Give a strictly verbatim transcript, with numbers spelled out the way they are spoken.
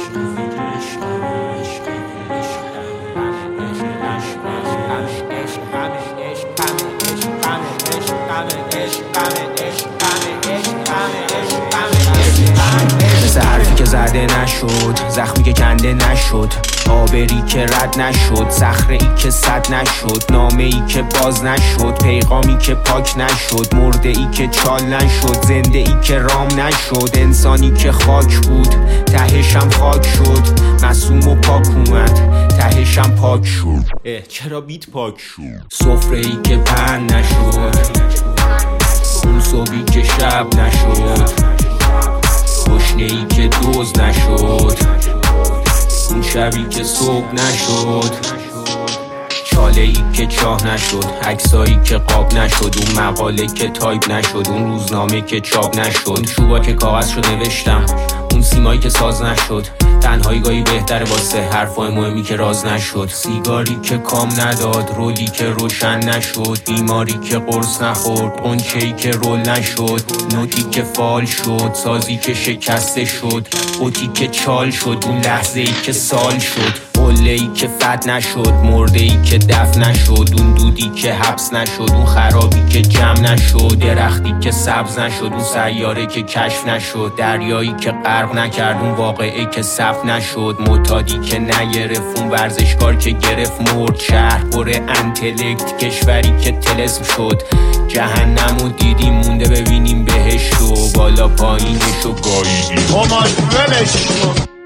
مثل حرفی که زده نشد، زخمی که کنده نشد، آبری که رد نشد، صخره ای که سد نشد، نامه ای که باز نشد، پیغامی که پاک نشد، مرده ای که چال نشد، زنده ای که رام نشد، انسانی که خاک بود تهشم خاک شد، معصوم و پاک اومد تهشم پاک شد. اه چرا بیت پاک شد؟ سفره ای که پهن نشد، اون صبحی که شب نشد، گشنه ای که دوز نشد، اون شبی که صبح نشد، چاله ای که چاه نشد، عکسایی که قاب نشد، اون مقاله که تایپ نشد، اون روزنامه که چاپ نشد، شوبا که کاغذ شد نوشتم، اون سیمایی که ساز نشد، تنهایی گاهی بهتره واسه حرفای مهمی که راز نشد، سیگاری که کام نداد، رولی که روشن نشد، بیماری که قرص نخورد، قنچه‌ای که رول نشد، نوتی که فال شد، سازی که شکسته شد، اوتی که چال شد، اون لحظه ای که سال شد، قله ای که فت نشد، مرده ای که دفن نشد، اون دودی که حبس نشد، اون خرابی که جمع نشد، درختی که سبز نشد، اون سیاره که کشف نشد، دریایی که غرق نکرد، اون واقعه که صف نشد، معتادی که نگرفت، اون ورزشکار که گرفت مرد، شهر پر انتلکت، کشوری که طلسم شد، جهنمو دیدیم مونده ببینیم بهشتو، بالا پایینشو گاییدیم. مامان ولش کن.